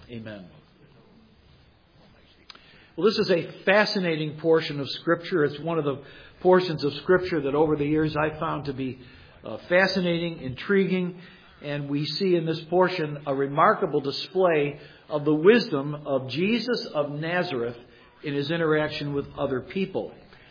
Amen. Well, this is a fascinating portion of Scripture. It's one of the portions of Scripture that over the years I found to be fascinating, intriguing, and we see in this portion a remarkable display of the wisdom of Jesus of Nazareth in his interaction with other people.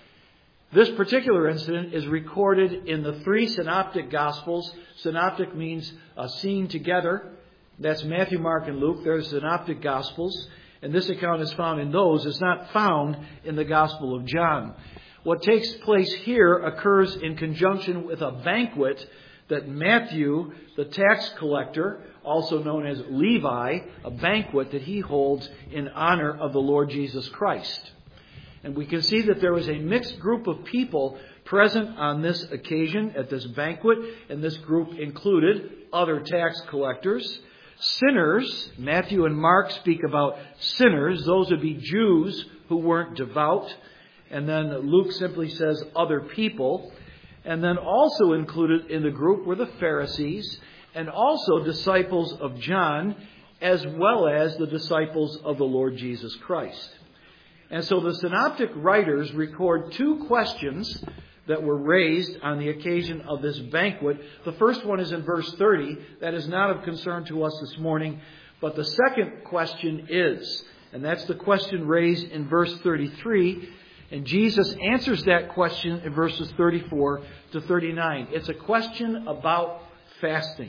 This particular incident is recorded in the 3 synoptic Gospels. Synoptic means seen together. That's Matthew, Mark, and Luke. They're the synoptic Gospels. And this account is found in those. It's not found in the Gospel of John. What takes place here occurs in conjunction with a banquet that Matthew, the tax collector, also known as Levi, a banquet that he holds in honor of the Lord Jesus Christ. And we can see that there was a mixed group of people present on this occasion at this banquet, and this group included other tax collectors, sinners. Matthew and Mark speak about sinners. Those would be Jews who weren't devout. And then Luke simply says other people. And then also included in the group were the Pharisees and also disciples of John, as well as the disciples of the Lord Jesus Christ. And so the synoptic writers record 2 questions that were raised on the occasion of this banquet. The first one is in verse 30. That is not of concern to us this morning. But the second question is, and that's the question raised in verse 33. And Jesus answers that question in verses 34 to 39. It's a question about fasting.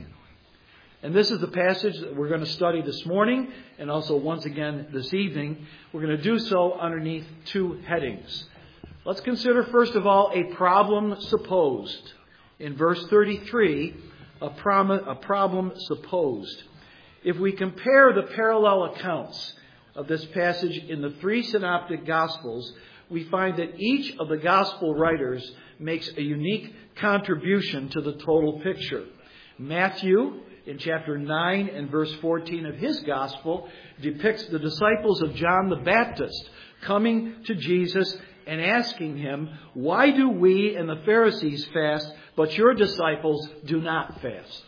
And this is the passage that we're going to study this morning and also once again this evening. We're going to do so underneath 2 headings. Let's consider, first of all, a problem supposed. In verse 33, a problem supposed. If we compare the parallel accounts of this passage in the 3 synoptic Gospels, we find that each of the Gospel writers makes a unique contribution to the total picture. Matthew, in chapter 9 and verse 14 of his Gospel, depicts the disciples of John the Baptist coming to Jesus and asking him, "Why do we and the Pharisees fast, but your disciples do not fast?"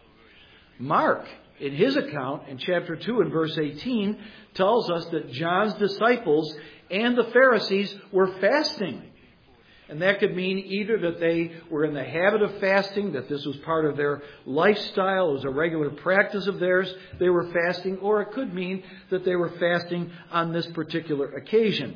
Mark, in his account, in chapter 2 and verse 18, tells us that John's disciples and the Pharisees were fasting. And that could mean either that they were in the habit of fasting, that this was part of their lifestyle, it was a regular practice of theirs, they were fasting, or it could mean that they were fasting on this particular occasion.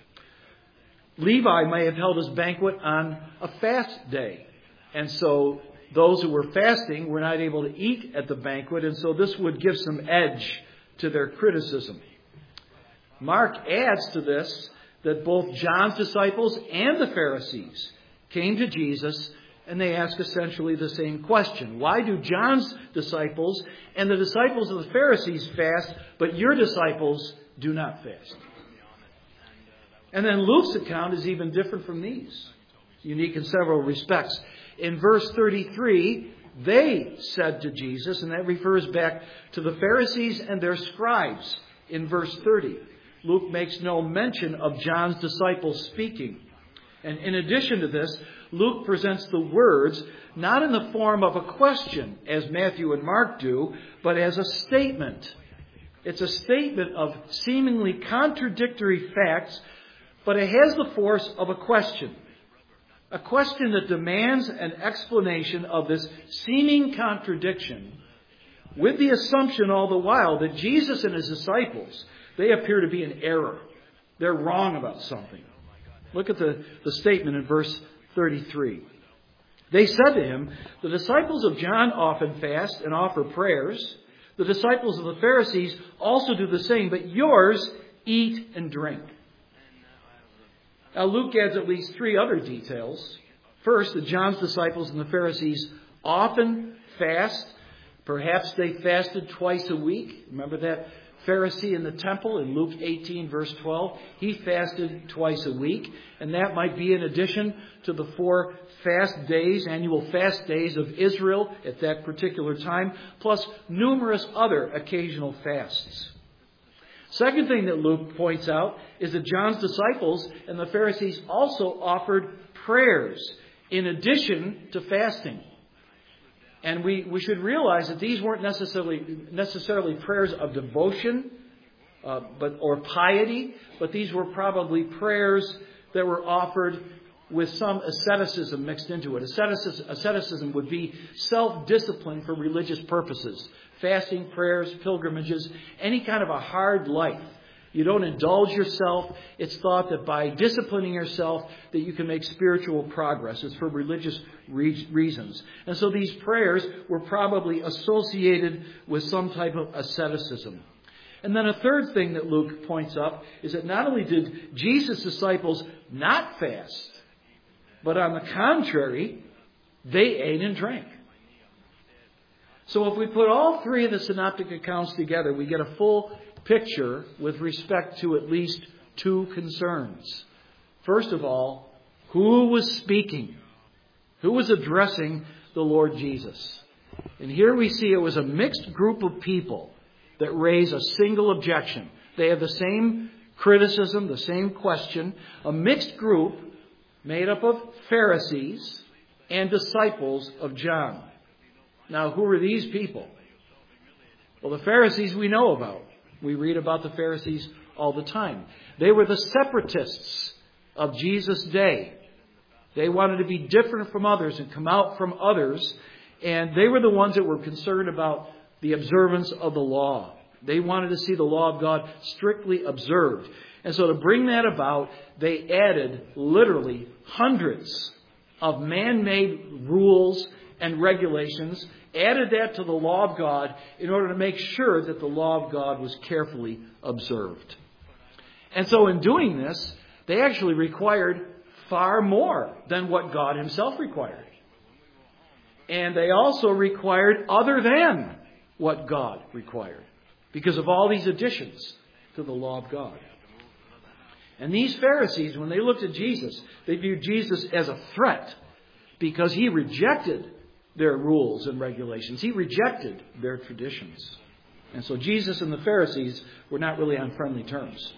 Levi may have held his banquet on a fast day. And so those who were fasting were not able to eat at the banquet, and so this would give some edge to their criticism. Mark adds to this that both John's disciples and the Pharisees came to Jesus and they ask essentially the same question. Why do John's disciples and the disciples of the Pharisees fast, but your disciples do not fast? And then Luke's account is even different from these, unique in several respects. In verse 33, they said to Jesus, and that refers back to the Pharisees and their scribes in verse 30. Luke makes no mention of John's disciples speaking. And in addition to this, Luke presents the words not in the form of a question, as Matthew and Mark do, but as a statement. It's a statement of seemingly contradictory facts, but it has the force of a question. A question that demands an explanation of this seeming contradiction, with the assumption all the while that Jesus and his disciples, they appear to be in error. They're wrong about something. Look at the statement in verse 33. They said to him, "The disciples of John often fast and offer prayers. The disciples of the Pharisees also do the same, but yours eat and drink." Now Luke adds at least 3 other details. First, that John's disciples and the Pharisees often fast. Perhaps they fasted twice a week. Remember that Pharisee in the temple in Luke 18 verse 12? He fasted twice a week. And that might be in addition to the 4 fast days, annual fast days of Israel at that particular time, plus numerous other occasional fasts. Second thing that Luke points out is that John's disciples and the Pharisees also offered prayers in addition to fasting. And we should realize that these weren't necessarily prayers of devotion or piety, but these were probably prayers that were offered with some asceticism mixed into it. Asceticism would be self-discipline for religious purposes. Fasting, prayers, pilgrimages, any kind of a hard life. You don't indulge yourself. It's thought that by disciplining yourself that you can make spiritual progress. It's for religious reasons. And so these prayers were probably associated with some type of asceticism. And then a third thing that Luke points up is that not only did Jesus' disciples not fast, but on the contrary, they ate and drank. So if we put all three of the synoptic accounts together, we get a full picture with respect to at least two concerns. First of all, who was speaking? Who was addressing the Lord Jesus? And here we see it was a mixed group of people that raise a single objection. They have the same criticism, the same question. A mixed group made up of Pharisees and disciples of John. Now, who are these people? Well, the Pharisees we know about. We read about the Pharisees all the time. They were the separatists of Jesus' day. They wanted to be different from others and come out from others. And they were the ones that were concerned about the observance of the law. They wanted to see the law of God strictly observed. And so to bring that about, they added literally hundreds of man-made rules and regulations, added that to the law of God in order to make sure that the law of God was carefully observed. And so in doing this, they actually required far more than what God Himself required. And they also required other than what God required, because of all these additions to the law of God. And these Pharisees, when they looked at Jesus, they viewed Jesus as a threat because He rejected their rules and regulations. He rejected their traditions. And so Jesus and the Pharisees were not really on friendly terms.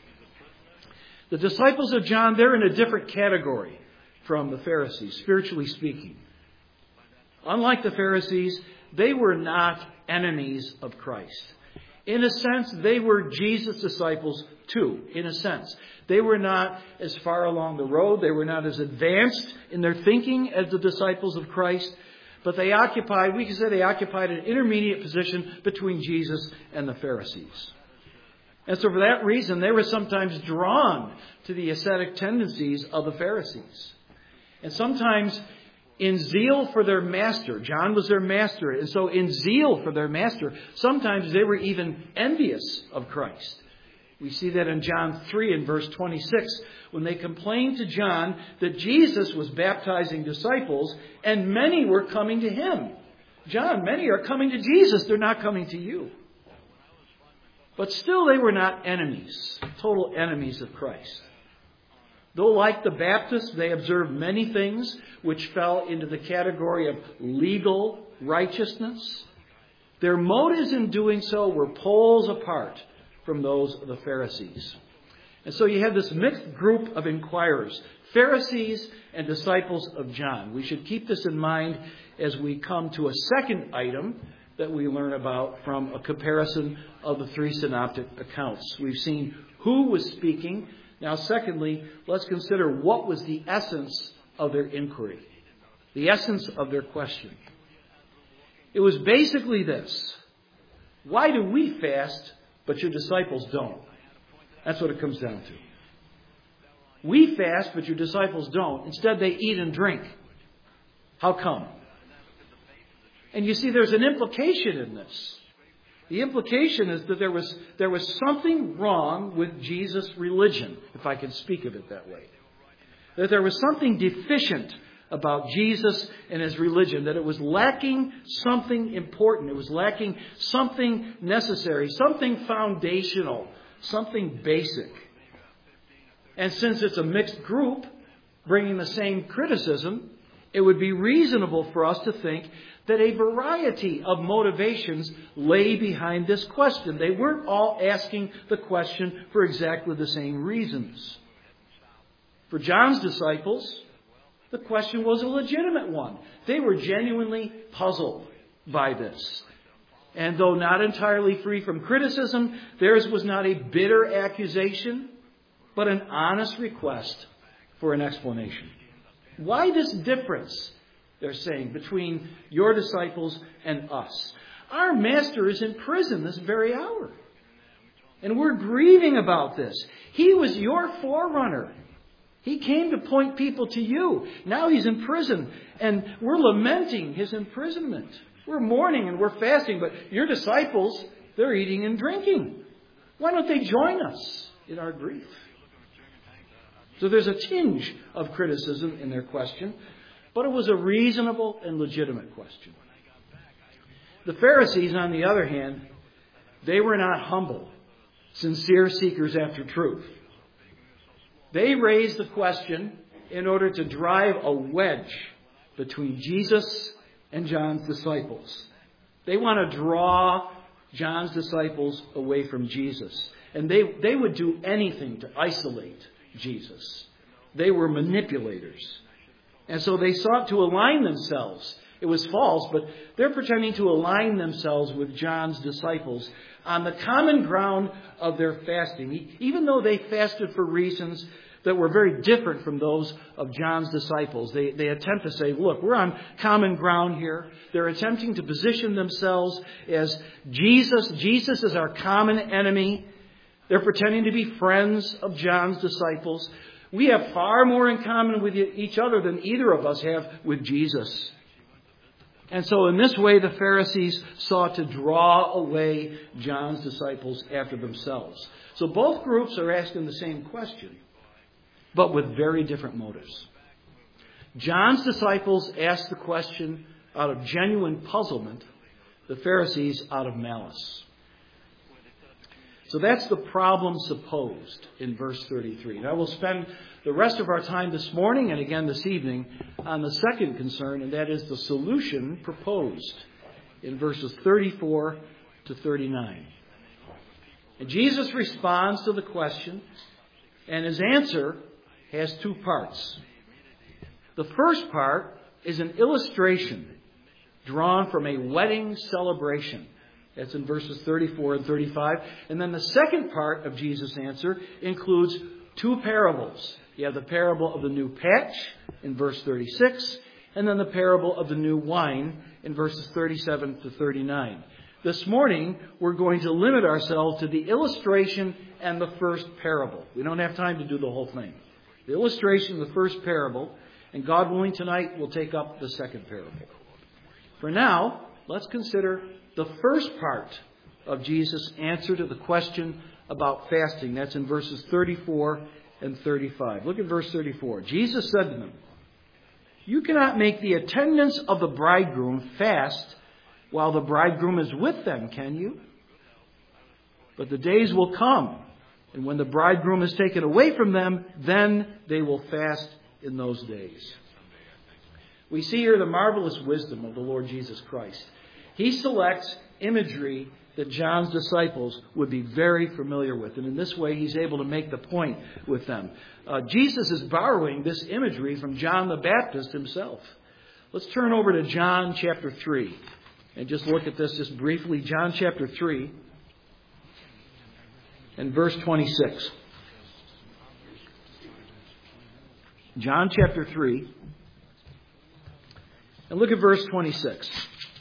The disciples of John, they're in a different category from the Pharisees, spiritually speaking. Unlike the Pharisees, they were not enemies of Christ. In a sense, they were Jesus' disciples too, in a sense. They were not as far along the road. They were not as advanced in their thinking as the disciples of Christ. But we can say they occupied an intermediate position between Jesus and the Pharisees. And so for that reason, they were sometimes drawn to the ascetic tendencies of the Pharisees. And sometimes in zeal for their master, John was their master, and so in zeal for their master, sometimes they were even envious of Christ. We see that in John 3 and verse 26, when they complained to John that Jesus was baptizing disciples and many were coming to him. John, many are coming to Jesus. They're not coming to you. But still they were not enemies, total enemies of Christ. Though like the Baptists, they observed many things which fell into the category of legal righteousness, their motives in doing so were poles apart from those of the Pharisees. And so you have this mixed group of inquirers, Pharisees and disciples of John. We should keep this in mind as we come to a second item that we learn about from a comparison of the three synoptic accounts. We've seen who was speaking. Now, secondly, let's consider what was the essence of their inquiry, the essence of their question. It was basically this: why do we fast, but your disciples don't? That's what it comes down to. We fast, but your disciples don't. Instead, they eat and drink. How come? And you see, there's an implication in this. The implication is that there was something wrong with Jesus' religion, if I can speak of it that way. That there was something deficient about Jesus and His religion, that it was lacking something important. It was lacking something necessary, something foundational, something basic. And since it's a mixed group bringing the same criticism, it would be reasonable for us to think that a variety of motivations lay behind this question. They weren't all asking the question for exactly the same reasons. For John's disciples, The question was a legitimate one. They were genuinely puzzled by this. And though not entirely free from criticism, theirs was not a bitter accusation, but an honest request for an explanation. Why this difference, they're saying, between your disciples and us? Our Master is in prison this very hour. And we're grieving about this. He was your forerunner. He came to point people to you. Now he's in prison, and we're lamenting his imprisonment. We're mourning and we're fasting, but your disciples, they're eating and drinking. Why don't they join us in our grief? So there's a tinge of criticism in their question, but it was a reasonable and legitimate question. The Pharisees, on the other hand, they were not humble, sincere seekers after truth. They raised the question in order to drive a wedge between Jesus and John's disciples. They want to draw John's disciples away from Jesus. And they would do anything to isolate Jesus. They were manipulators. And so they sought to align themselves. It was false, but they're pretending to align themselves with John's disciples on the common ground of their fasting, even though they fasted for reasons that were very different from those of John's disciples. They attempt to say, look, we're on common ground here. They're attempting to position themselves as Jesus. Jesus is our common enemy. They're pretending to be friends of John's disciples. We have far more in common with each other than either of us have with Jesus. And so in this way, the Pharisees sought to draw away John's disciples after themselves. So both groups are asking the same question, but with very different motives. John's disciples asked the question out of genuine puzzlement, the Pharisees out of malice. So that's the problem supposed in verse 33. Now we'll spend the rest of our time this morning and again this evening on the second concern, and that is the solution proposed in verses 34 to 39. And Jesus responds to the question, and his answer has two parts. The first part is an illustration drawn from a wedding celebration. That's in verses 34 and 35. And then the second part of Jesus' answer includes two parables. You have the parable of the new patch in verse 36, and then the parable of the new wine in verses 37 to 39. This morning, we're going to limit ourselves to the illustration and the first parable. We don't have time to do the whole thing. The illustration of the first parable, and God willing tonight, we'll take up the second parable. For now, let's consider the first part of Jesus' answer to the question about fasting. That's in verses 34 and 35. Look at verse 34. Jesus said to them, "You cannot make the attendants of the bridegroom fast while the bridegroom is with them, can you? But the days will come, and when the bridegroom is taken away from them, then they will fast in those days." We see here the marvelous wisdom of the Lord Jesus Christ. He selects imagery that John's disciples would be very familiar with. And in this way, he's able to make the point with them. Jesus is borrowing this imagery from John the Baptist himself. Let's turn over to John chapter 3 and just look at this just briefly. John chapter 3 and verse 26. John chapter 3 and look at verse 26.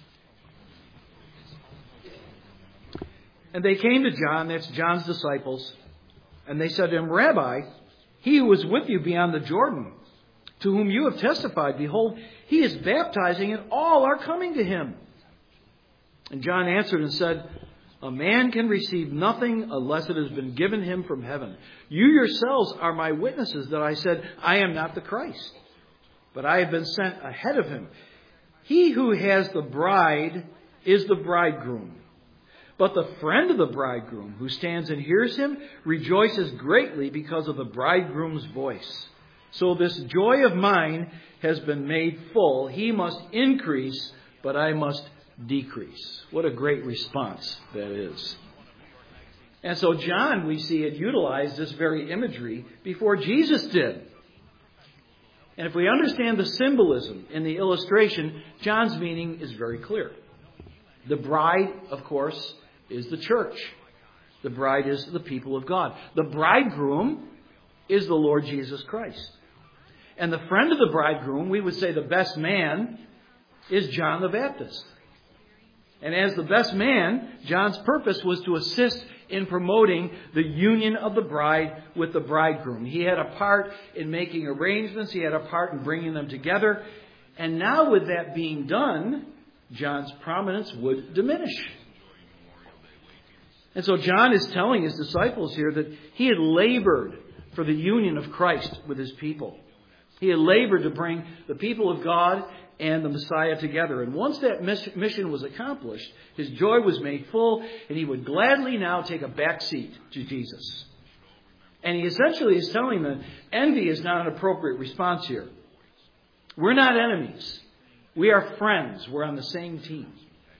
And they came to John, that's John's disciples, and they said to him, "Rabbi, he who was with you beyond the Jordan, to whom you have testified, behold, he is baptizing, and all are coming to him." And John answered and said, "A man can receive nothing unless it has been given him from heaven. You yourselves are my witnesses that I said, I am not the Christ, but I have been sent ahead of him. He who has the bride is the bridegroom. But the friend of the bridegroom who stands and hears him rejoices greatly because of the bridegroom's voice. So this joy of mine has been made full. He must increase, but I must decrease." What a great response that is. And so John, we see, had utilized this very imagery before Jesus did. And if we understand the symbolism in the illustration, John's meaning is very clear. The bride, of course, is the church. The bride is the people of God. The bridegroom is the Lord Jesus Christ. And the friend of the bridegroom, we would say the best man, is John the Baptist. And as the best man, John's purpose was to assist in promoting the union of the bride with the bridegroom. He had a part in making arrangements. He had a part in bringing them together. And now with that being done, John's prominence would diminish. And so John is telling his disciples here that he had labored for the union of Christ with his people. He had labored to bring the people of God and the Messiah together. And once that mission was accomplished, his joy was made full, and he would gladly now take a back seat to Jesus. And he essentially is telling them envy is not an appropriate response here. We're not enemies. We are friends. We're on the same team.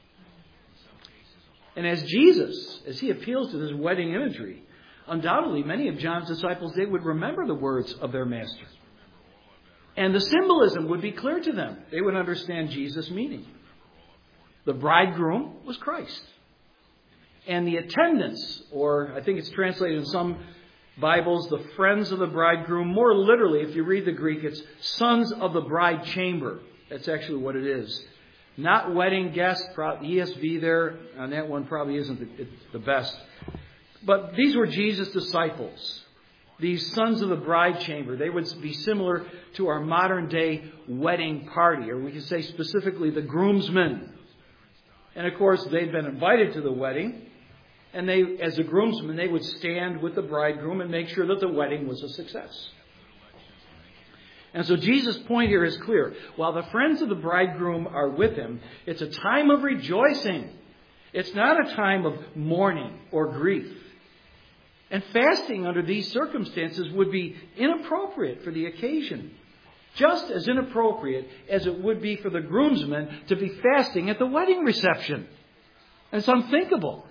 And as Jesus, as he appeals to this wedding imagery, undoubtedly many of John's disciples, they would remember the words of their master. And the symbolism would be clear to them. They would understand Jesus' meaning. The bridegroom was Christ. And the attendants, or I think it's translated in some Bibles, the friends of the bridegroom. More literally, if you read the Greek, it's sons of the bride chamber. That's actually what it is. Not wedding guests. ESV there on that one probably isn't the best. But these were Jesus' disciples. These sons of the bride chamber, they would be similar to our modern day wedding party, or we could say specifically the groomsmen. And of course, they'd been invited to the wedding, and they, as the groomsmen, they would stand with the bridegroom and make sure that the wedding was a success. And so Jesus' point here is clear. While the friends of the bridegroom are with him, it's a time of rejoicing. It's not a time of mourning or grief. And fasting under these circumstances would be inappropriate for the occasion. Just as inappropriate as it would be for the groomsmen to be fasting at the wedding reception. It's unthinkable.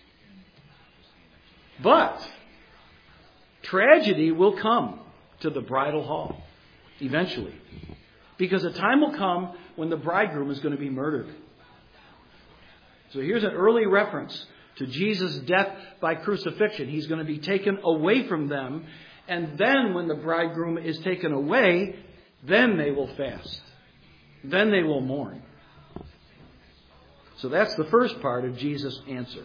But tragedy will come to the bridal hall eventually. Because a time will come when the bridegroom is going to be murdered. So here's an early reference to Jesus' death by crucifixion. He's going to be taken away from them. And then when the bridegroom is taken away, then they will fast. Then they will mourn. So that's the first part of Jesus' answer.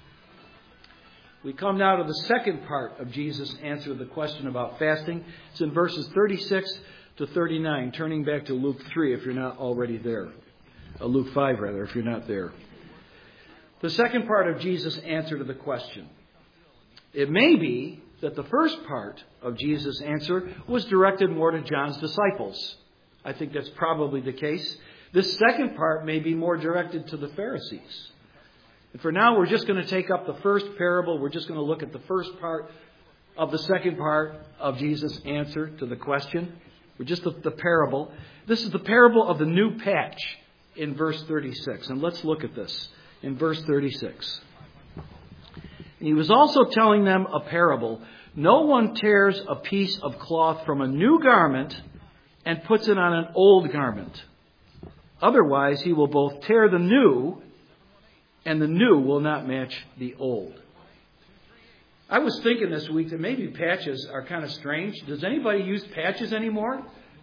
We come now to the second part of Jesus' answer to the question about fasting. It's in verses 36 to 39, turning back to Luke 3 if you're not already there. Luke 5, rather, if you're not there. The second part of Jesus' answer to the question. It may be that the first part of Jesus' answer was directed more to John's disciples. I think that's probably the case. This second part may be more directed to the Pharisees. And for now, we're just going to take up the first parable. We're just going to look at the first part of the second part of Jesus' answer to the question. We're just the parable. This is the parable of the new patch in verse 36. And let's look at this. In verse 36. And he was also telling them a parable. No one tears a piece of cloth from a new garment and puts it on an old garment. Otherwise, he will both tear the new, and the new will not match the old. I was thinking this week that maybe patches are kind of strange. Does anybody use patches anymore?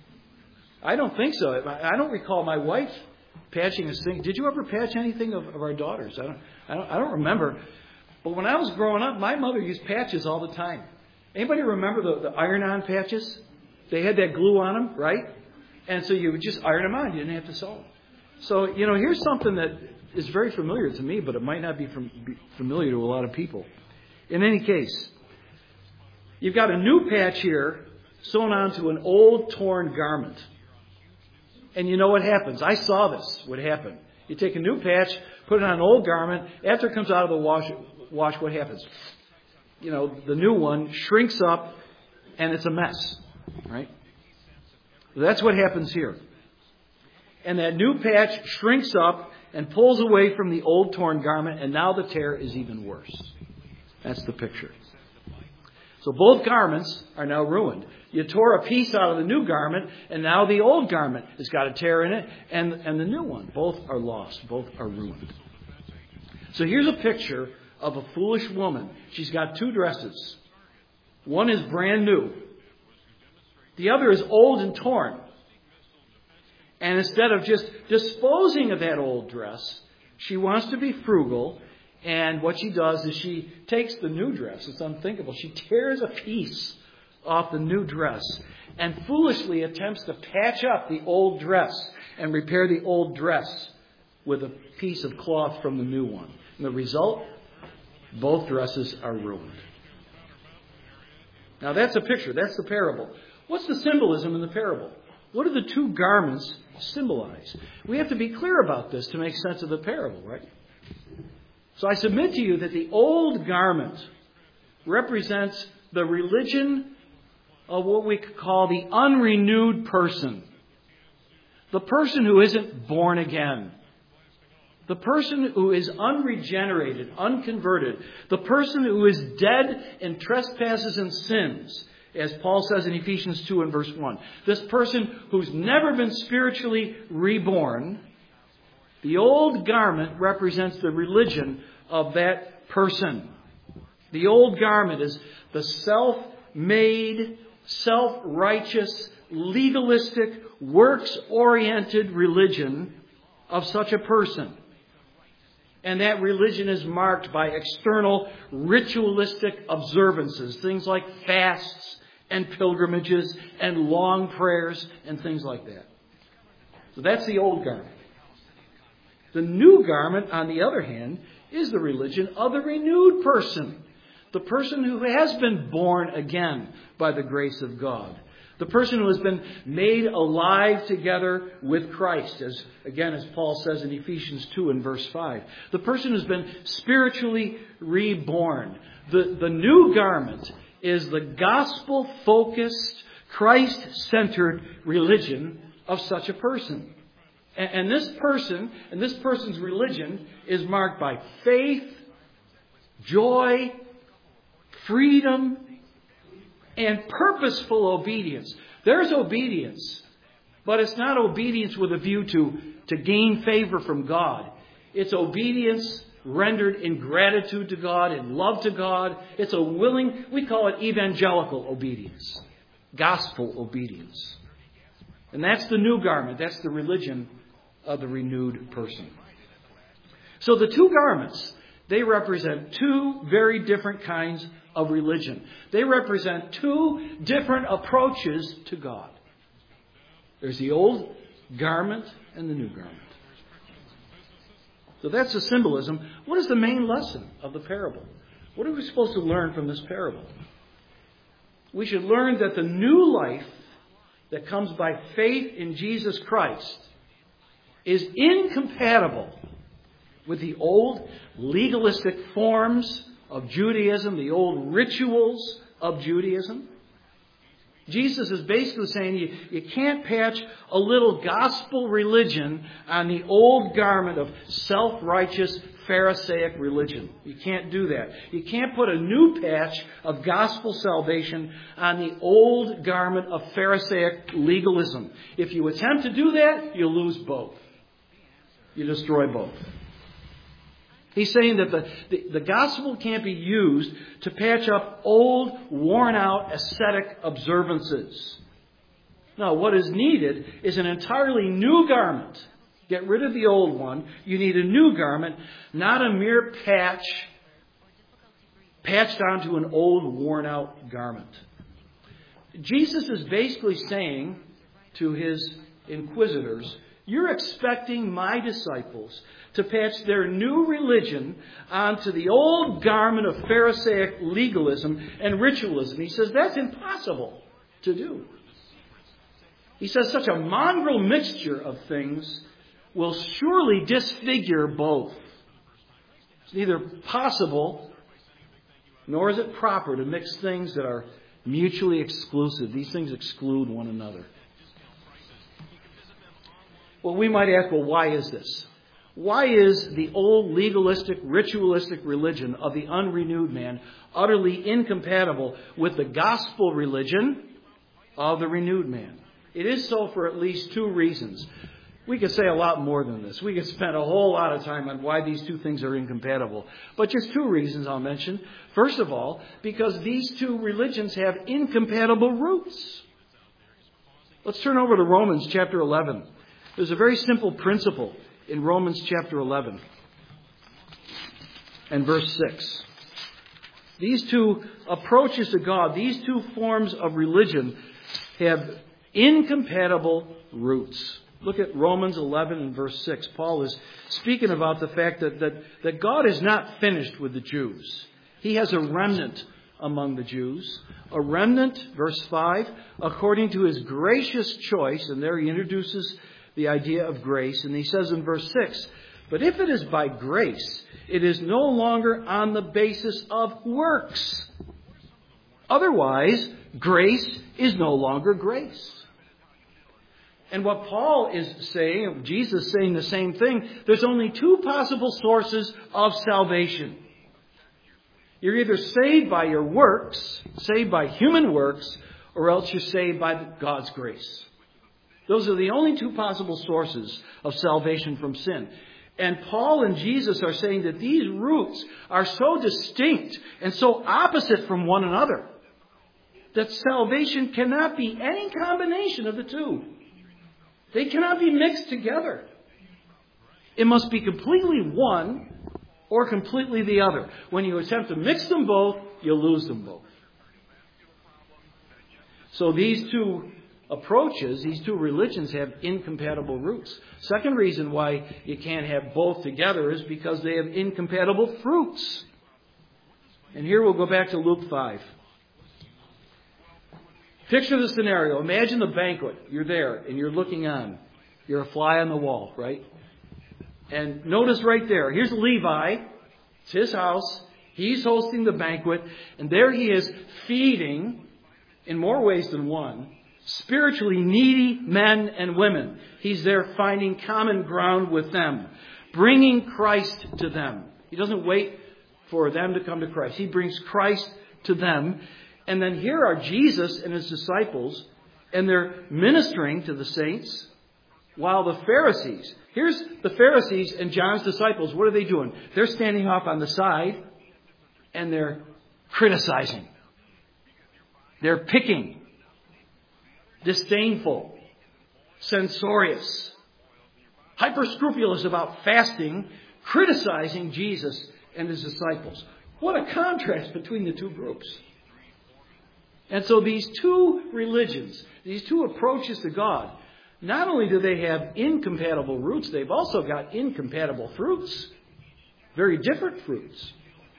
I don't think so. I don't recall my wife patching a thing. Did you ever patch anything of our daughters? I don't remember. But when I was growing up, my mother used patches all the time. Anybody remember the iron-on patches? They had that glue on them, right? And so you would just iron them on. You didn't have to sew them. So, here's something that is very familiar to me, but it might not be familiar to a lot of people. In any case, you've got a new patch here sewn onto an old, torn garment. And you know what happens? I saw this would happen. You take a new patch, put it on an old garment. After it comes out of the wash, what happens? The new one shrinks up and it's a mess. Right? That's what happens here. And that new patch shrinks up and pulls away from the old torn garment, and now the tear is even worse. That's the picture. So both garments are now ruined. You tore a piece out of the new garment, and now the old garment has got a tear in it, and the new one. Both are lost. Both are ruined. So here's a picture of a foolish woman. She's got two dresses. One is brand new. The other is old and torn. And instead of just disposing of that old dress, she wants to be frugal. And what she does is she takes the new dress. It's unthinkable. She tears a piece off the new dress and foolishly attempts to patch up the old dress and repair the old dress with a piece of cloth from the new one. And the result, both dresses are ruined. Now that's a picture. That's the parable. What's the symbolism in the parable? What do the two garments symbolize? We have to be clear about this to make sense of the parable, right? So I submit to you that the old garment represents the religion of what we could call the unrenewed person. The person who isn't born again. The person who is unregenerated, unconverted. The person who is dead in trespasses and sins. As Paul says in Ephesians 2 and verse 1. This person who's never been spiritually reborn. The old garment represents the religion of that person. The old garment is the self-made, self-righteous, legalistic, works-oriented religion of such a person. And that religion is marked by external ritualistic observances, things like fasts and pilgrimages and long prayers and things like that. So that's the old garment. The new garment, on the other hand, is the religion of the renewed person. The person who has been born again by the grace of God. The person who has been made alive together with Christ, as Paul says in Ephesians 2 and verse 5. The person who's been spiritually reborn. The new garment is the gospel-focused, Christ-centered religion of such a person. And this person's religion is marked by faith, joy, freedom, and purposeful obedience. There's obedience, but it's not obedience with a view to gain favor from God. It's obedience rendered in gratitude to God, in love to God. It's a willing, we call it evangelical obedience, gospel obedience. And that's the new garment. That's the religion of the renewed person. So the two garments, they represent two very different kinds of religion. They represent two different approaches to God. There's the old garment and the new garment. So that's the symbolism. What is the main lesson of the parable? What are we supposed to learn from this parable? We should learn that the new life that comes by faith in Jesus Christ is incompatible with the old legalistic forms of Judaism, the old rituals of Judaism. Jesus is basically saying you can't patch a little gospel religion on the old garment of self-righteous Pharisaic religion. You can't do that. You can't put a new patch of gospel salvation on the old garment of Pharisaic legalism. If you attempt to do that, you lose both. You destroy both. He's saying that the gospel can't be used to patch up old, worn-out, ascetic observances. No, what is needed is an entirely new garment. Get rid of the old one. You need a new garment, not a mere patched onto an old, worn-out garment. Jesus is basically saying to his inquisitors, you're expecting my disciples to patch their new religion onto the old garment of Pharisaic legalism and ritualism. He says that's impossible to do. He says such a mongrel mixture of things will surely disfigure both. It's neither possible nor is it proper to mix things that are mutually exclusive. These things exclude one another. Well, we might ask, well, why is this? Why is the old legalistic, ritualistic religion of the unrenewed man utterly incompatible with the gospel religion of the renewed man? It is so for at least two reasons. We could say a lot more than this. We could spend a whole lot of time on why these two things are incompatible. But just two reasons I'll mention. First of all, because these two religions have incompatible roots. Let's turn over to Romans chapter 11. There's a very simple principle in Romans chapter 11 and verse 6. These two approaches to God, these two forms of religion have incompatible roots. Look at Romans 11 and verse 6. Paul is speaking about the fact that God is not finished with the Jews. He has a remnant among the Jews. A remnant, verse 5, according to his gracious choice. And there he introduces the idea of grace. And he says in verse 6, but if it is by grace, it is no longer on the basis of works. Otherwise, grace is no longer grace. And what Paul is saying, Jesus is saying the same thing, there's only two possible sources of salvation. You're either saved by your works, saved by human works, or else you're saved by God's grace. Those are the only two possible sources of salvation from sin. And Paul and Jesus are saying that these roots are so distinct and so opposite from one another that salvation cannot be any combination of the two. They cannot be mixed together. It must be completely one or completely the other. When you attempt to mix them both, you'll lose them both. So these two approaches, these two religions have incompatible roots. Second reason why you can't have both together is because they have incompatible fruits. And here we'll go back to Luke 5. Picture the scenario. Imagine the banquet. You're there and you're looking on. You're a fly on the wall, right? And notice right there. Here's Levi. It's his house. He's hosting the banquet. And there he is feeding, in more ways than one, spiritually needy men and women. He's there finding common ground with them, bringing Christ to them. He doesn't wait for them to come to Christ. He brings Christ to them. And then here are Jesus and his disciples, and they're ministering to the saints, while the Pharisees, here's the Pharisees and John's disciples, what are they doing? They're standing off on the side, and they're criticizing. They're picking, disdainful, censorious, hyper-scrupulous about fasting, criticizing Jesus and his disciples. What a contrast between the two groups. And so these two religions, these two approaches to God, not only do they have incompatible roots, they've also got incompatible fruits. Very different fruits.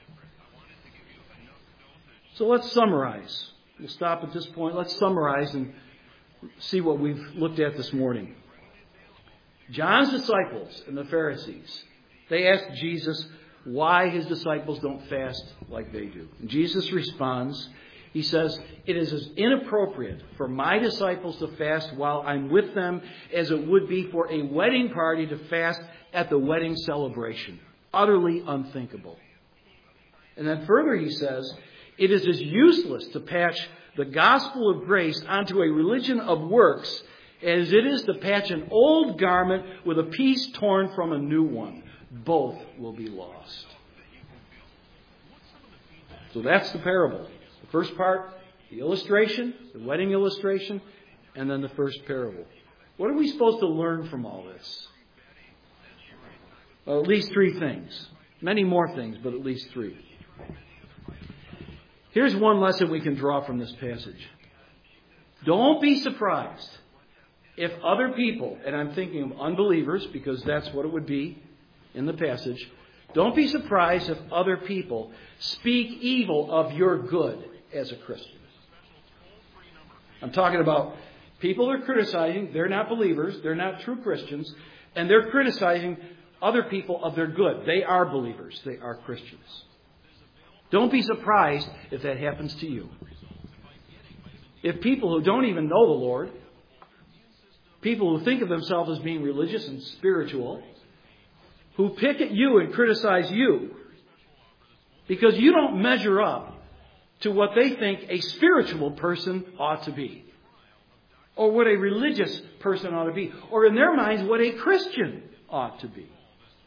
So let's summarize. We'll stop at this point. Let's summarize and see what we've looked at this morning. John's disciples and the Pharisees, they asked Jesus why his disciples don't fast like they do. And Jesus responds, he says, it is as inappropriate for my disciples to fast while I'm with them as it would be for a wedding party to fast at the wedding celebration. Utterly unthinkable. And then further he says, it is as useless to patch the gospel of grace onto a religion of works as it is to patch an old garment with a piece torn from a new one. Both will be lost. So that's the parable. The first part, the illustration, the wedding illustration, and then the first parable. What are we supposed to learn from all this? Well, at least three things. Many more things, but at least three. Here's one lesson we can draw from this passage. Don't be surprised if other people, and I'm thinking of unbelievers because that's what it would be in the passage, don't be surprised if other people speak evil of your good as a Christian. I'm talking about people are criticizing, they're not believers, they're not true Christians, and they're criticizing other people of their good. They are believers, they are Christians. Don't be surprised if that happens to you. If people who don't even know the Lord, people who think of themselves as being religious and spiritual, who pick at you and criticize you because you don't measure up to what they think a spiritual person ought to be, or what a religious person ought to be, or in their minds what a Christian ought to be.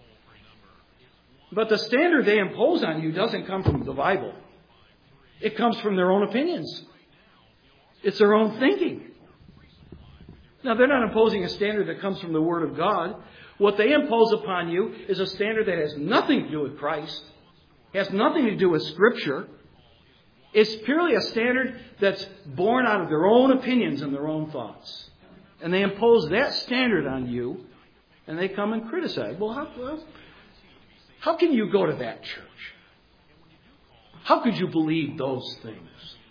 But the standard they impose on you doesn't come from the Bible. It comes from their own opinions. It's their own thinking. Now, they're not imposing a standard that comes from the Word of God. What they impose upon you is a standard that has nothing to do with Christ, has nothing to do with Scripture. It's purely a standard that's born out of their own opinions and their own thoughts. And they impose that standard on you, and they come and criticize. Well, how can you go to that church? How could you believe those things?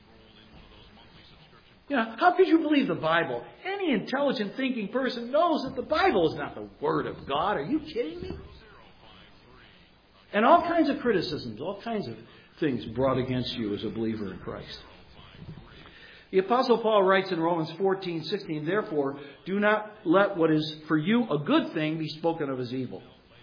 How could you believe the Bible? Any intelligent thinking person knows that the Bible is not the Word of God. Are you kidding me? And all kinds of criticisms, all kinds of things brought against you as a believer in Christ. The Apostle Paul writes in Romans 14:16, "Therefore, do not let what is for you a good thing be spoken of as evil."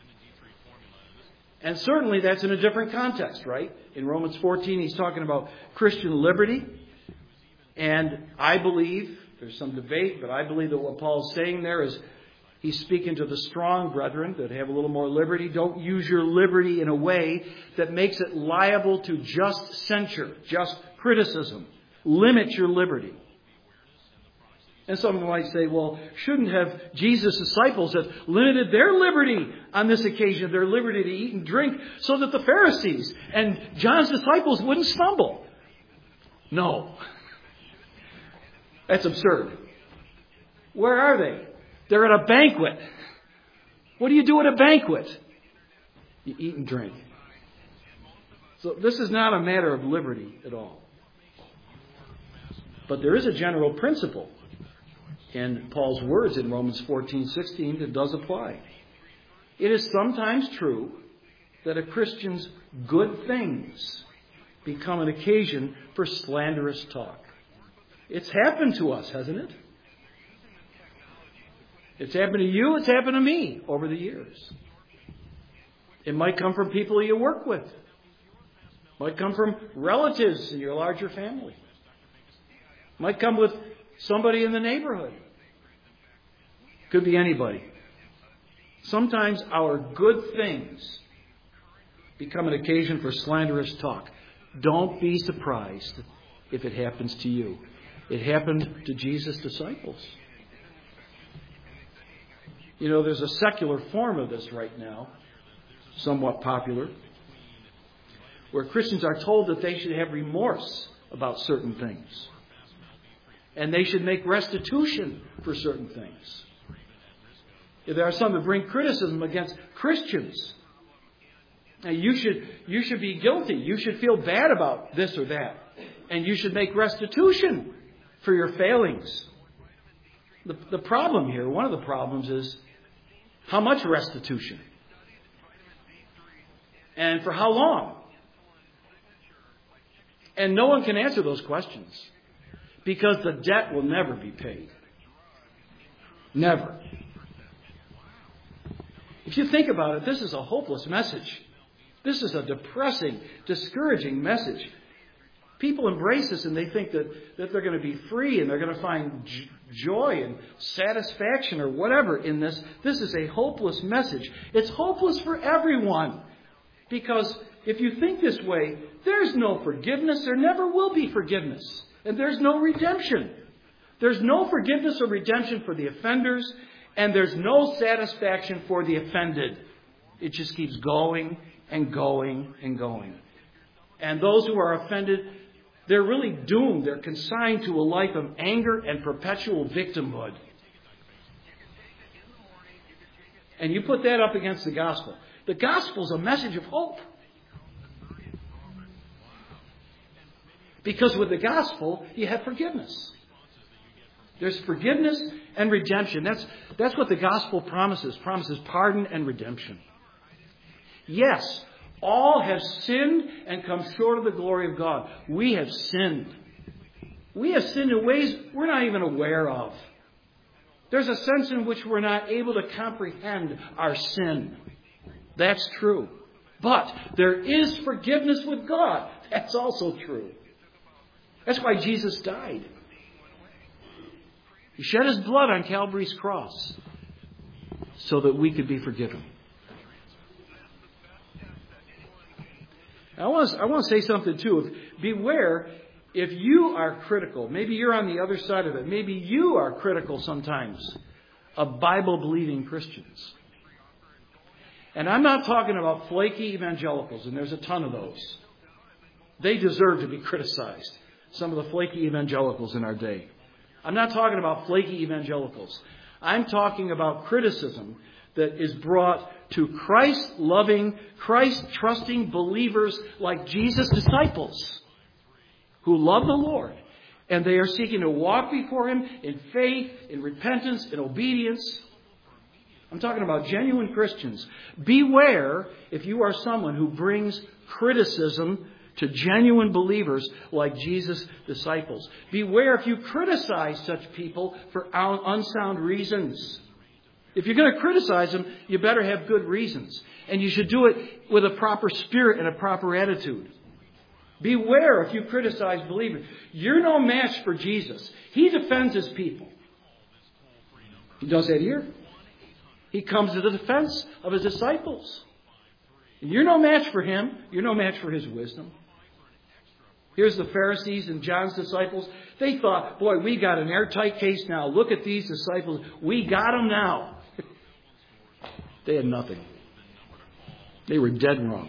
And certainly that's in a different context, right? In Romans 14, he's talking about Christian liberty. And I believe, there's some debate, but I believe that what Paul's saying there is he's speaking to the strong brethren that have a little more liberty. Don't use your liberty in a way that makes it liable to just censure, just criticism. Limit your liberty. And someone might say, well, shouldn't have Jesus' disciples have limited their liberty on this occasion, their liberty to eat and drink, so that the Pharisees and John's disciples wouldn't stumble? No. That's absurd. Where are they? They're at a banquet. What do you do at a banquet? You eat and drink. So this is not a matter of liberty at all. But there is a general principle in Paul's words in Romans 14:16 that does apply. It is sometimes true that a Christian's good things become an occasion for slanderous talk. It's happened to us, hasn't it? It's happened to you, it's happened to me over the years. It might come from people you work with. It might come from relatives in your larger family. It might come with somebody in the neighborhood. Could be anybody. Sometimes our good things become an occasion for slanderous talk. Don't be surprised if it happens to you. It happened to Jesus' disciples. You know, there's a secular form of this right now, somewhat popular, where Christians are told that they should have remorse about certain things. And they should make restitution for certain things. There are some that bring criticism against Christians. Now, you should be guilty. You should feel bad about this or that. And you should make restitution for your failings. The problem here, one of the problems is how much restitution? And for how long? And no one can answer those questions because the debt will never be paid. Never. If you think about it, this is a hopeless message. This is a depressing, discouraging message. People embrace this and they think that they're going to be free and they're going to find joy and satisfaction or whatever in this. This is a hopeless message. It's hopeless for everyone. Because if you think this way, there's no forgiveness. There never will be forgiveness. And there's no redemption. There's no forgiveness or redemption for the offenders. And there's no satisfaction for the offended. It just keeps going and going and going. And those who are offended, they're really doomed. They're consigned to a life of anger and perpetual victimhood. And you put that up against the gospel. The gospel is a message of hope. Because with the gospel, you have forgiveness. There's forgiveness and redemption. That's what the gospel promises. Promises pardon and redemption. Yes, all have sinned and come short of the glory of God. We have sinned. We have sinned in ways we're not even aware of. There's a sense in which we're not able to comprehend our sin. That's true. But there is forgiveness with God. That's also true. That's why Jesus died. He shed His blood on Calvary's cross so that we could be forgiven. I want to say something too. Beware if you are critical. Maybe you're on the other side of it. Maybe you are critical sometimes of Bible-believing Christians. And I'm not talking about flaky evangelicals, and there's a ton of those. They deserve to be criticized, some of the flaky evangelicals in our day. I'm not talking about flaky evangelicals. I'm talking about criticism that is brought to Christ-loving, Christ-trusting believers like Jesus' disciples who love the Lord. And they are seeking to walk before Him in faith, in repentance, in obedience. I'm talking about genuine Christians. Beware if you are someone who brings criticism to genuine believers like Jesus' disciples. Beware if you criticize such people for unsound reasons. If you're going to criticize them, you better have good reasons. And you should do it with a proper spirit and a proper attitude. Beware if you criticize believers. You're no match for Jesus. He defends His people. He does that here. He comes to the defense of His disciples. And you're no match for Him. You're no match for His wisdom. Here's the Pharisees and John's disciples. They thought, boy, we got an airtight case now. Look at these disciples. We got them now. They had nothing. They were dead wrong.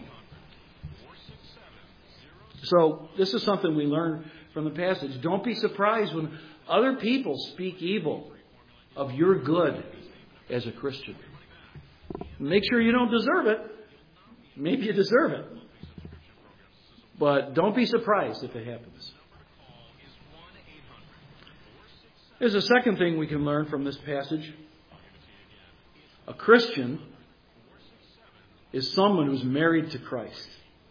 So this is something we learn from the passage. Don't be surprised when other people speak evil of your good as a Christian. Make sure you don't deserve it. Maybe you deserve it. But don't be surprised if it happens. There's a second thing we can learn from this passage. A Christian is someone who's married to Christ.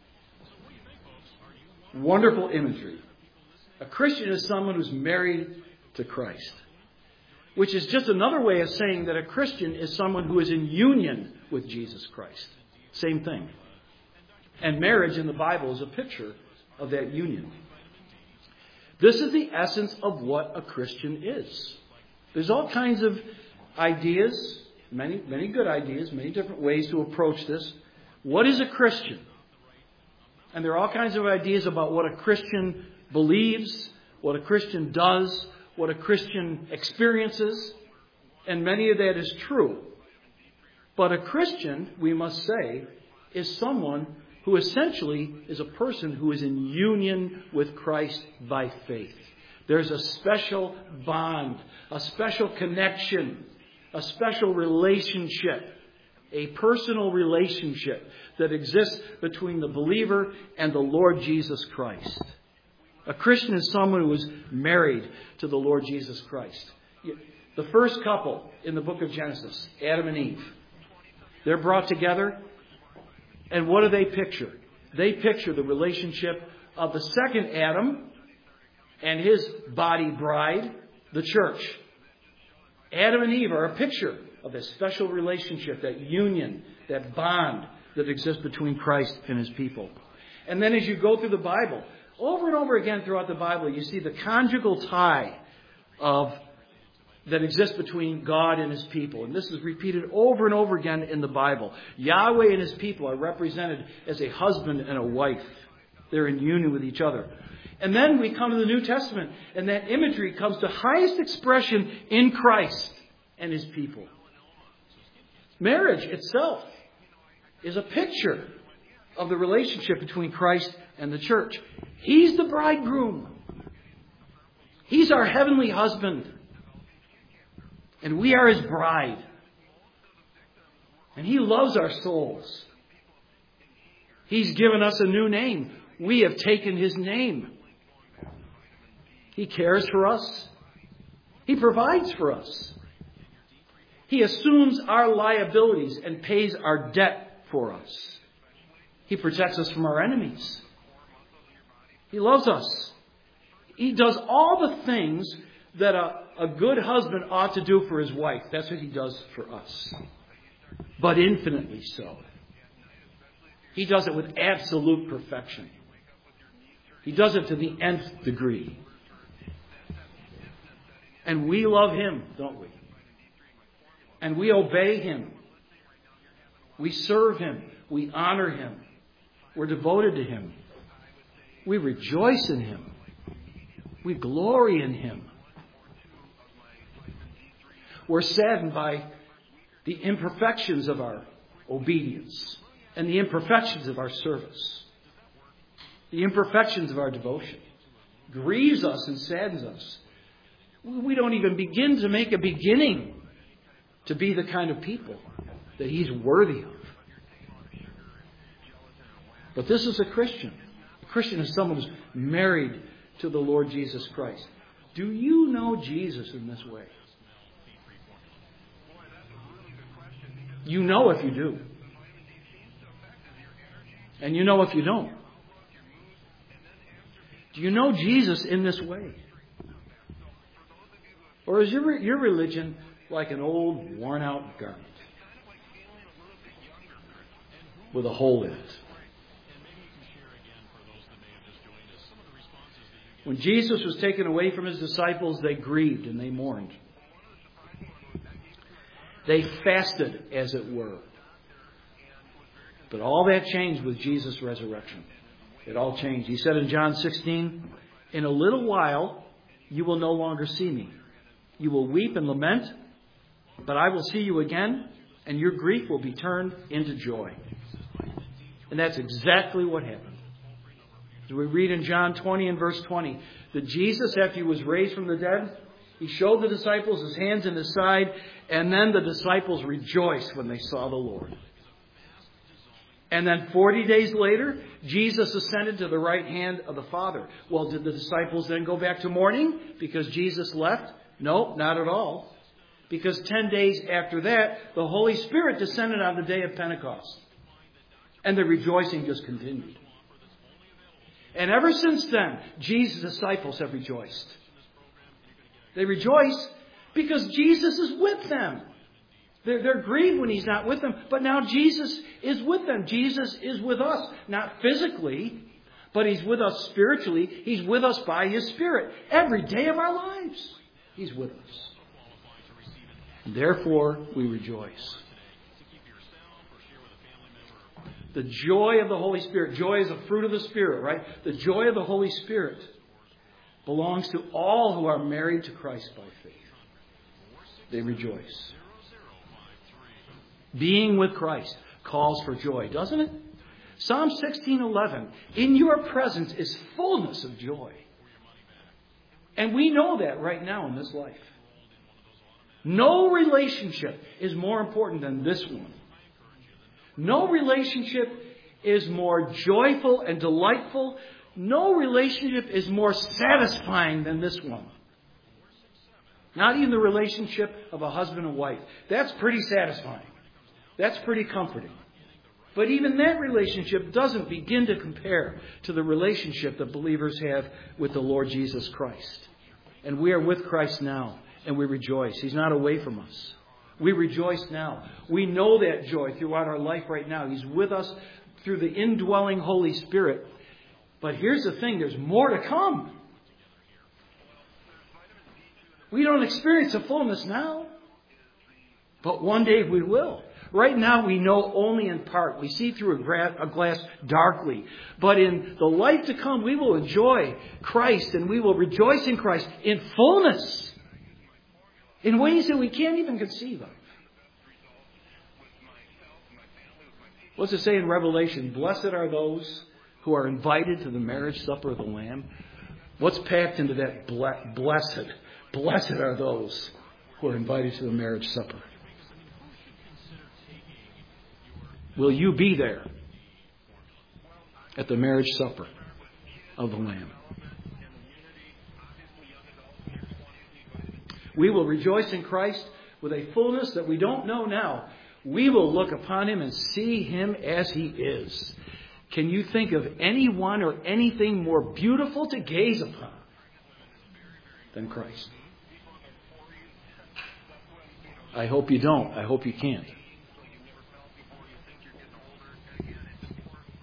Wonderful imagery. A Christian is someone who's married to Christ. Which is just another way of saying that a Christian is someone who is in union with Jesus Christ. Same thing. And marriage in the Bible is a picture of that union. This is the essence of what a Christian is. There's all kinds of ideas, many good ideas, many different ways to approach this. What is a Christian? And there are all kinds of ideas about what a Christian believes, what a Christian does, what a Christian experiences. And many of that is true. But a Christian, we must say, is someone who essentially is a person who is in union with Christ by faith. There's a special bond, a special connection, a special relationship, a personal relationship that exists between the believer and the Lord Jesus Christ. A Christian is someone who is married to the Lord Jesus Christ. The first couple in the book of Genesis, Adam and Eve, they're brought together. And what do they picture? They picture the relationship of the second Adam and his body bride, the church. Adam and Eve are a picture of that special relationship, that union, that bond that exists between Christ and His people. And then as you go through the Bible, over and over again throughout the Bible, you see the conjugal tie that exists between God and His people. And this is repeated over and over again in the Bible. Yahweh and His people are represented as a husband and a wife. They're in union with each other. And then we come to the New Testament, and that imagery comes to highest expression in Christ and His people. Marriage itself is a picture of the relationship between Christ and the church. He's the bridegroom. He's our heavenly husband. And we are His bride. And He loves our souls. He's given us a new name. We have taken His name. He cares for us. He provides for us. He assumes our liabilities and pays our debt for us. He protects us from our enemies. He loves us. He does all the things that a good husband ought to do for his wife. That's what He does for us. But infinitely so. He does it with absolute perfection. He does it to the nth degree. And we love Him, don't we? And we obey Him. We serve Him. We honor Him. We're devoted to Him. We rejoice in Him. We glory in Him. We're saddened by the imperfections of our obedience and the imperfections of our service. The imperfections of our devotion grieves us and saddens us. We don't even begin to make a beginning to be the kind of people that He's worthy of. But this is a Christian. A Christian is someone who's married to the Lord Jesus Christ. Do you know Jesus in this way? You know if you do. And you know if you don't. Do you know Jesus in this way? Or is your religion like an old, worn-out garment with a hole in it? When Jesus was taken away from His disciples, they grieved and they mourned. They fasted, as it were. But all that changed with Jesus' resurrection. It all changed. He said in John 16, "In a little while you will no longer see me. You will weep and lament, but I will see you again, and your grief will be turned into joy." And that's exactly what happened. As we read in John 20 and verse 20, that Jesus, after He was raised from the dead, He showed the disciples His hands and His side, and then the disciples rejoiced when they saw the Lord. And then 40 days later, Jesus ascended to the right hand of the Father. Well, did the disciples then go back to mourning because Jesus left? No, not at all. Because 10 days after that, the Holy Spirit descended on the day of Pentecost. And the rejoicing just continued. And ever since then, Jesus' disciples have rejoiced. They rejoice because Jesus is with them. They're grieved when He's not with them, but now Jesus is with them. Jesus is with us, not physically, but He's with us spiritually. He's with us by His Spirit. Every day of our lives, He's with us. Therefore, we rejoice. The joy of the Holy Spirit. Joy is a fruit of the Spirit, right? The joy of the Holy Spirit belongs to all who are married to Christ by faith. They rejoice. Being with Christ calls for joy, doesn't it? Psalm 16:11, "In your presence is fullness of joy." And we know that right now in this life. No relationship is more important than this one. No relationship is more joyful and delightful. No relationship is more satisfying than this one. Not even the relationship of a husband and wife. That's pretty satisfying. That's pretty comforting. But even that relationship doesn't begin to compare to the relationship that believers have with the Lord Jesus Christ. And we are with Christ now, and we rejoice. He's not away from us. We rejoice now. We know that joy throughout our life right now. He's with us through the indwelling Holy Spirit. But here's the thing, there's more to come. We don't experience the fullness now, but one day we will. Right now we know only in part. We see through a glass darkly. But in the life to come, we will enjoy Christ and we will rejoice in Christ in fullness. In ways that we can't even conceive of. What's it say in Revelation? Blessed are those who are invited to the marriage supper of the Lamb. What's packed into that blessed? Blessed are those who are invited to the marriage supper. Will you be there at the marriage supper of the Lamb? We will rejoice in Christ with a fullness that we don't know now. We will look upon Him and see Him as He is. Can you think of anyone or anything more beautiful to gaze upon than Christ? I hope you don't. I hope you can't.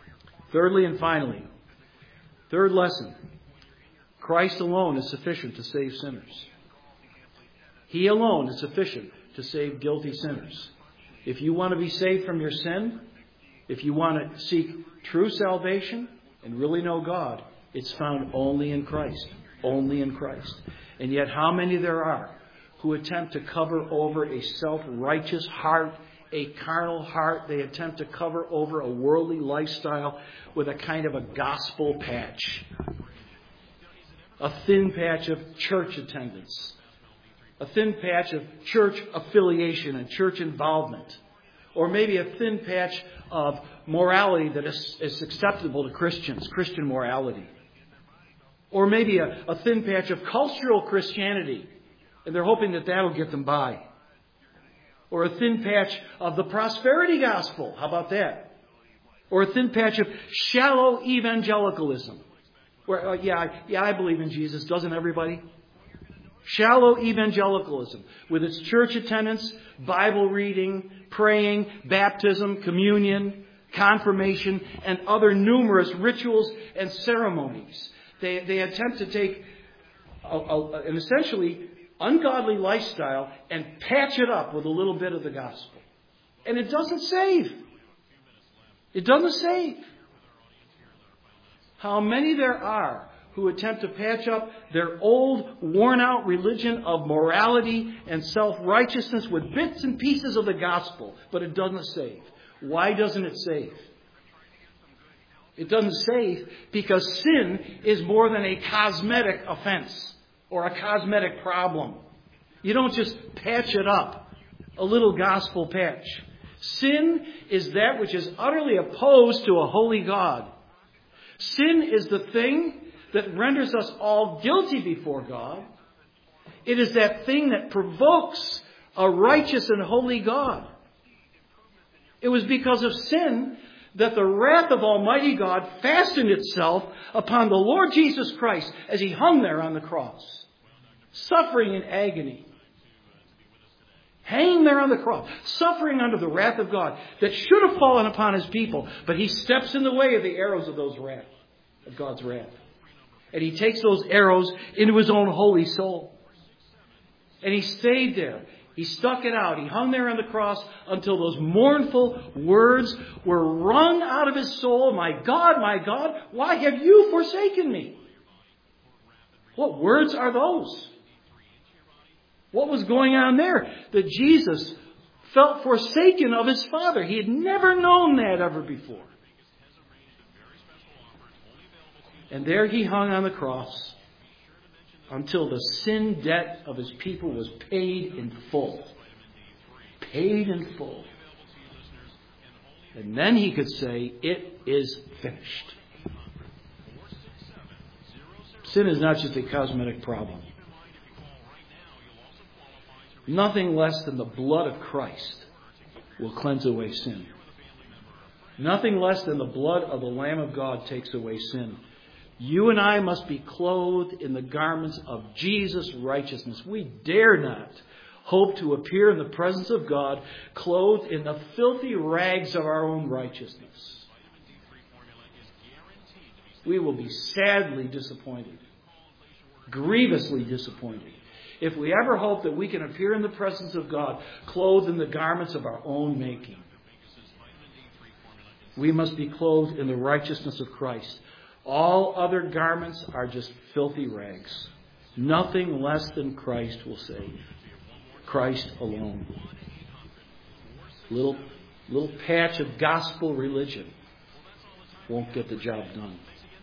Thirdly and finally, third lesson, Christ alone is sufficient to save sinners. He alone is sufficient to save guilty sinners. If you want to be saved from your sin, if you want to seek true salvation and really know God, it's found only in Christ. Only in Christ. And yet how many there are who attempt to cover over a self-righteous heart, a carnal heart. They attempt to cover over a worldly lifestyle with a kind of a gospel patch. A thin patch of church attendance. A thin patch of church affiliation and church involvement. Or maybe a thin patch of morality that is acceptable to Christians, Christian morality. Or maybe a thin patch of cultural Christianity, and they're hoping that that'll get them by. Or a thin patch of the prosperity gospel. How about that? Or a thin patch of shallow evangelicalism. Where, I believe in Jesus. Doesn't everybody? Shallow evangelicalism with its church attendance, Bible reading, praying, baptism, communion, confirmation, and other numerous rituals and ceremonies. They attempt to take an essentially ungodly lifestyle and patch it up with a little bit of the gospel. And it doesn't save. It doesn't save. How many there are who attempt to patch up their old, worn-out religion of morality and self-righteousness with bits and pieces of the gospel, but it doesn't save. Why doesn't it save? It doesn't save because sin is more than a cosmetic offense or a cosmetic problem. You don't just patch it up, a little gospel patch. Sin is that which is utterly opposed to a holy God. Sin is the thing that renders us all guilty before God. It is that thing that provokes a righteous and holy God. It was because of sin that the wrath of Almighty God fastened itself upon the Lord Jesus Christ as He hung there on the cross, suffering in agony. Hanging there on the cross, suffering under the wrath of God that should have fallen upon His people, but He steps in the way of the arrows of of God's wrath. And He takes those arrows into His own holy soul. And He stayed there. He stuck it out. He hung there on the cross until those mournful words were wrung out of His soul. My God, why have you forsaken me? What words are those? What was going on there? That Jesus felt forsaken of His Father. He had never known that ever before. And there He hung on the cross until the sin debt of His people was paid in full. Paid in full. And then He could say, it is finished. Sin is not just a cosmetic problem. Nothing less than the blood of Christ will cleanse away sin. Nothing less than the blood of the Lamb of God takes away sin. You and I must be clothed in the garments of Jesus' righteousness. We dare not hope to appear in the presence of God clothed in the filthy rags of our own righteousness. We will be sadly disappointed, grievously disappointed, if we ever hope that we can appear in the presence of God clothed in the garments of our own making. We must be clothed in the righteousness of Christ. All other garments are just filthy rags. Nothing less than Christ will save. Christ alone. Little patch of gospel religion won't get the job done.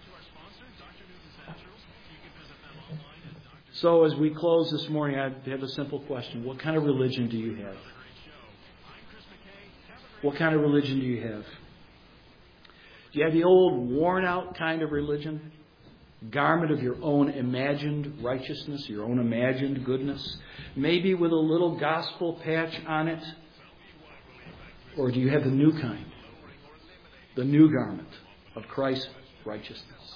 So as we close this morning, I have a simple question. What kind of religion do you have? What kind of religion do you have? Do you have the old worn-out kind of religion? Garment of your own imagined righteousness, your own imagined goodness? Maybe with a little gospel patch on it? Or do you have the new kind? The new garment of Christ's righteousness?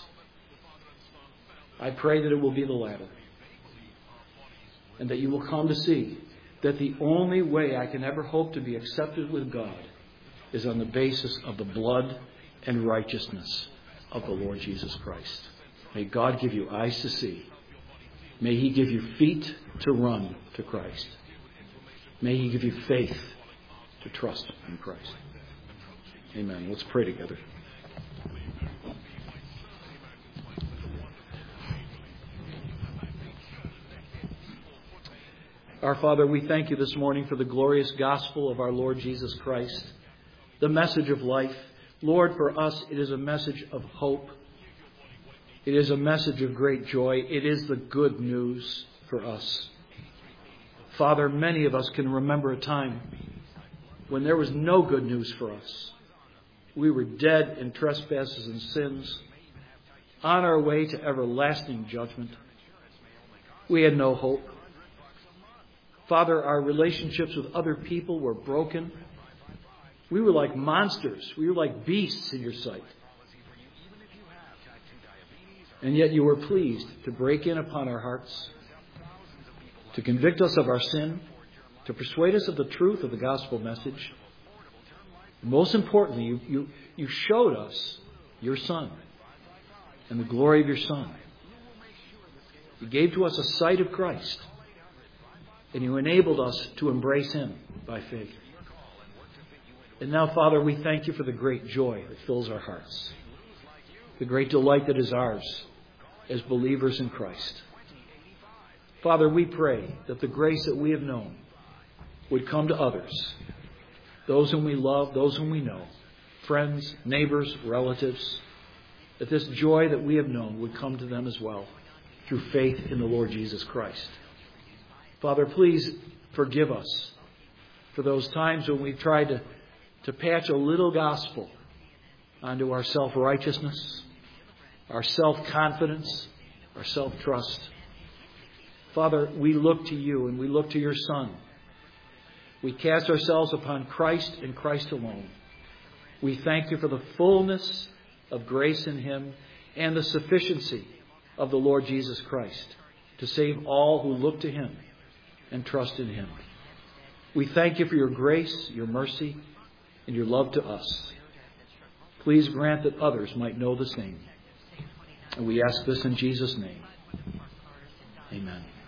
I pray that it will be the latter. And that you will come to see that the only way I can ever hope to be accepted with God is on the basis of the blood and righteousness of the Lord Jesus Christ. May God give you eyes to see. May He give you feet to run to Christ. May He give you faith to trust in Christ. Amen. Let's pray together. Our Father, we thank you this morning for the glorious gospel of our Lord Jesus Christ, the message of life. Lord, for us, it is a message of hope. It is a message of great joy. It is the good news for us. Father, many of us can remember a time when there was no good news for us. We were dead in trespasses and sins, on our way to everlasting judgment. We had no hope. Father, our relationships with other people were broken. We were like monsters. We were like beasts in your sight. And yet you were pleased to break in upon our hearts, to convict us of our sin, to persuade us of the truth of the gospel message. Most importantly, you showed us your Son and the glory of your Son. You gave to us a sight of Christ, and you enabled us to embrace Him by faith. And now, Father, we thank you for the great joy that fills our hearts, the great delight that is ours as believers in Christ. Father, we pray that the grace that we have known would come to others, those whom we love, those whom we know, friends, neighbors, relatives, that this joy that we have known would come to them as well through faith in the Lord Jesus Christ. Father, please forgive us for those times when we've tried to patch a little gospel onto our self-righteousness, our self-confidence, our self-trust. Father, we look to you and we look to your Son. We cast ourselves upon Christ and Christ alone. We thank you for the fullness of grace in Him and the sufficiency of the Lord Jesus Christ to save all who look to Him and trust in Him. We thank you for your grace, your mercy, and your love to us. Please grant that others might know the same. And we ask this in Jesus' name. Amen.